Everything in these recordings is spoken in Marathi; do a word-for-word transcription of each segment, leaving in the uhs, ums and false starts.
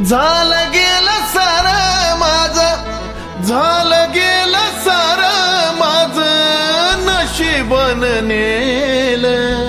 झालं गेलं सारं माझं, झालं गेलं सारं माझं नशीबन नेलं.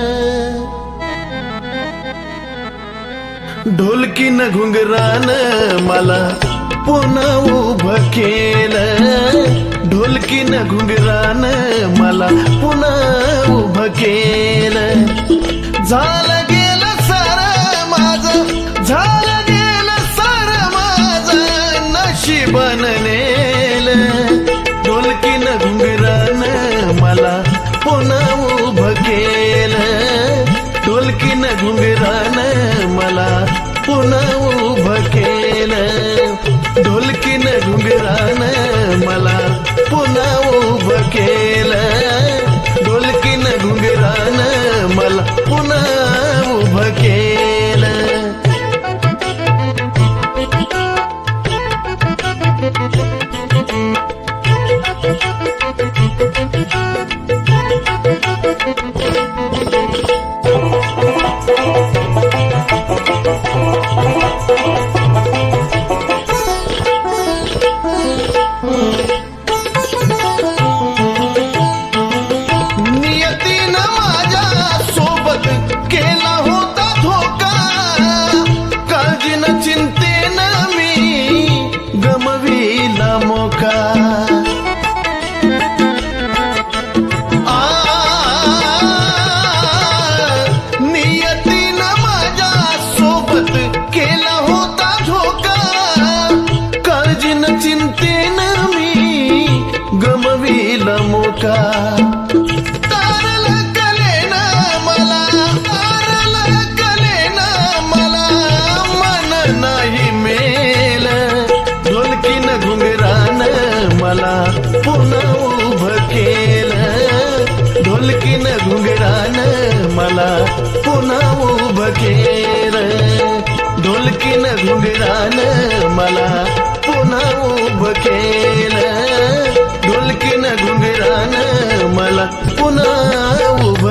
ढोलकीनं घुंगरानं मला पुन्हा उभं केलं. ढोलकीनं घुंगरानं मला पुन्हा उभं केलं. झालं गेलं सारं माझं, झालं गेलं सारं माझं नशीबन नेलं. ढोलकीनं घुंगरानं मला पुन्हा उभं केलं. ढोलकीनं घुंगरानं मला पुन्हा उभं केलं. ढोलकीनं घुंगरानं मला पुन्हा उभं केलं. ढोलकीनं घुंगरानं मला पुन्हा उभं केलं. मोका तारलं कलेनं मला, तारलं कलेनं मला मन नाही मेल. ढोलकीनं घुंगरानं मला पुन्हा उभं केलं. ढोलकीनं घुंगरानं मला पुन्हा उभं केलं. ढोलकीनं घुंगरानं मला पुन्हा उभं केलं. ढोलकीनं घुंगरानं मला पुन्हा उभं